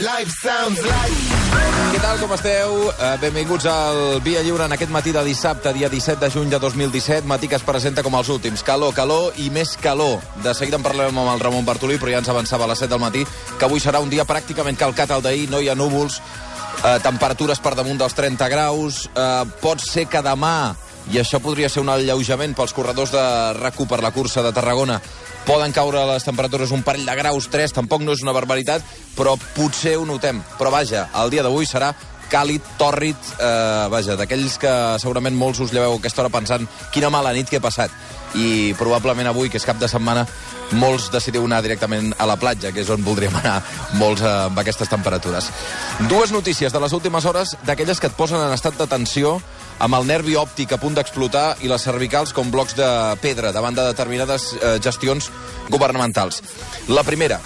Què tal, com esteu? Benvinguts al Via Lliure en aquest matí de dissabte, dia 17 de juny de 2017, matí que es presenta com els últims. Calor, calor i més calor. De seguida en parlarem amb el Ramon Bartolí, però ja ens avançava a les 7 del matí que avui serà un dia pràcticament calcat al d'ahir, no hi ha núvols, temperatures per damunt dels 30 graus, pot ser que demà, i això podria ser un alleujament pels corredors de RAC1 per la cursa de Tarragona, poden caure les temperatures un parell de graus, 3, tampoc no és una barbaritat, però potser ho notem. Però vaja, el dia d'avui serà càlid, tòrrid, d'aquells que segurament molts us lleveu a aquesta hora pensant quina mala nit que he passat. I probablement avui, que és cap de setmana, molts decidiu anar directament a la platja, que és on voldríem anar molts amb aquestes temperatures. Dues notícies de les últimes hores, d'aquelles que et posen en estat de tensió, amb el nervi òptic a punt d'explotar i les cervicals com blocs de pedra davant de determinades gestions governamentals. La primera,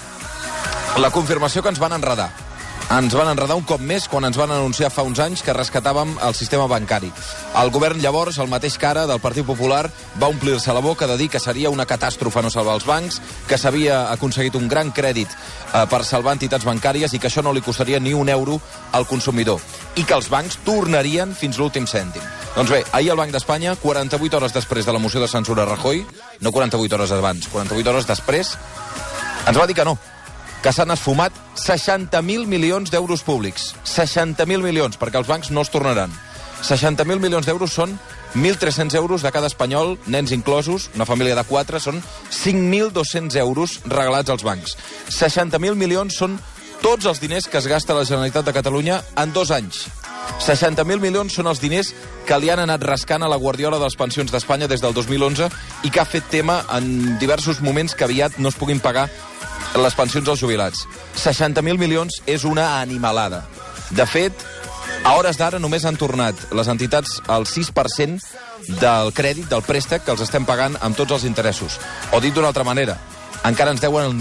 la confirmació que ens van enredar. Ens van enredar un cop més quan ens van anunciar fa uns anys que rescatàvem el sistema bancari. El govern llavors, el mateix cara del Partit Popular, va omplir-se la boca de dir que seria una catàstrofe no salvar els bancs, que s'havia aconseguit un gran crèdit per salvar entitats bancàries i que això no li costaria ni un euro al consumidor i que els bancs tornarien fins l'últim cèntim. Doncs bé, ahir el Banc d'Espanya, 48 hores després de la moció de censura a Rajoy, no 48 hores abans, 48 hores després, ens va dir que no, que s'han esfumat 60.000 milions d'euros públics. 60.000 milions, perquè els bancs no es tornaran. 60.000 milions d'euros són 1.300 euros de cada espanyol, nens inclosos, una família de 4, són 5.200 euros regalats als bancs. 60.000 milions són tots els diners que es gasta la Generalitat de Catalunya en 2 anys. 60.000 milions són els diners que li han anat rascant a la guardiola de les pensions d'Espanya des del 2011 i que ha fet tema en diversos moments que aviat no es puguin pagar les pensions als jubilats. 60.000 milions és una animalada. De fet, a hores d'ara només han tornat les entitats el 6% del crèdit, del préstec, que els estem pagant amb tots els interessos. O dit d'una altra manera, encara ens deuen el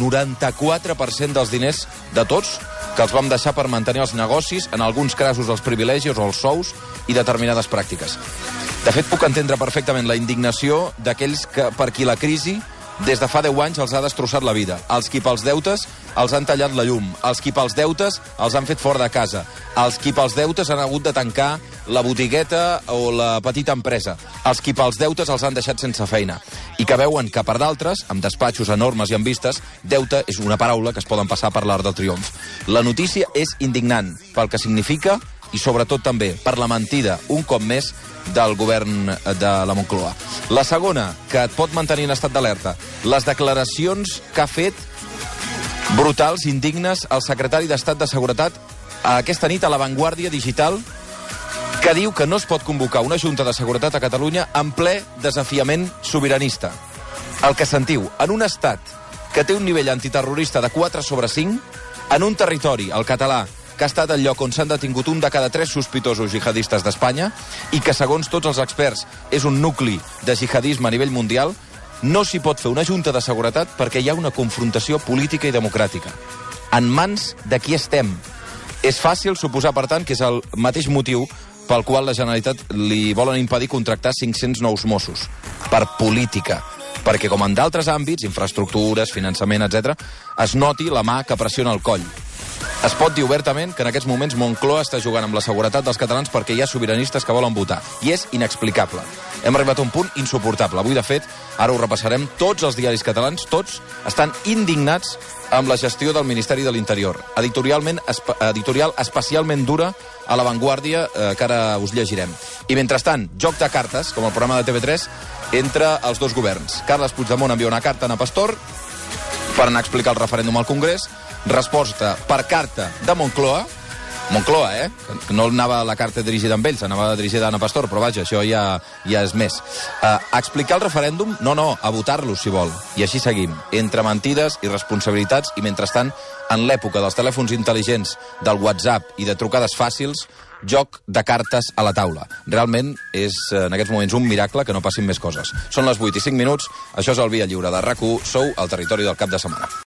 94% dels diners de tots que els vam deixar per mantenir els negocis, en alguns casos els privilegis o els sous i determinades pràctiques. De fet, puc entendre perfectament la indignació d'aquells per qui la crisi des de fa 10 anys els ha destrossat la vida. Els qui pels deutes els han tallat la llum. Els qui pels deutes els han fet fora de casa. Els qui pels deutes han hagut de tancar la botigueta o la petita empresa. Els qui pels deutes els han deixat sense feina. I que veuen que per d'altres, amb despatxos enormes i amb vistes, deute és una paraula que es poden passar per l'art del triomf. La notícia és indignant pel que significa i sobretot també per la mentida, un cop més, del govern de la Moncloa. La segona, que et pot mantenir en estat d'alerta, les declaracions que ha fet brutals, indignes, el secretari d'Estat de Seguretat aquesta nit a La Vanguardia Digital, que diu que no es pot convocar una Junta de Seguretat a Catalunya en ple desafiament sobiranista. El que sentiu, en un estat que té un nivell antiterrorista de 4 sobre 5, en un territori, el català, que ha estat el lloc on s'han detingut un de cada 3 sospitosos jihadistes d'Espanya i que, segons tots els experts, és un nucli de jihadisme a nivell mundial, no s'hi pot fer una junta de seguretat perquè hi ha una confrontació política i democràtica. En mans de qui estem? És fàcil suposar, per tant, que és el mateix motiu pel qual la Generalitat li volen impedir contractar 500 nous Mossos. Per política. Perquè, com en d'altres àmbits, infraestructures, finançament, etc., es noti la mà que pressiona el coll. Es pot dir obertament que en aquests moments Moncloa està jugant amb la seguretat dels catalans perquè hi ha sobiranistes que volen votar. I és inexplicable. Hem arribat a un punt insuportable. Avui, de fet, ara ho repassarem, tots els diaris catalans, tots, estan indignats amb la gestió del Ministeri de l'Interior. Editorial especialment dura a La Vanguardia, que ara us llegirem. I mentrestant, joc de cartes, com el programa de TV3, entre els dos governs. Carles Puigdemont envia una carta a Ana Pastor per anar a explicar el referèndum al Congrés. Resposta per carta de Moncloa, que no anava la carta dirigida amb ells, anava dirigida a Ana Pastor, però vaja, això ja és més. A explicar el referèndum? No, a votar-lo, si vol. I així seguim, entre mentides i responsabilitats, i mentrestant, en l'època dels telèfons intel·ligents, del WhatsApp i de trucades fàcils, joc de cartes a la taula. Realment és, en aquests moments, un miracle que no passin més coses. Són les 8:05, això és el Via Lliure de RAC1, sou al territori del cap de setmana.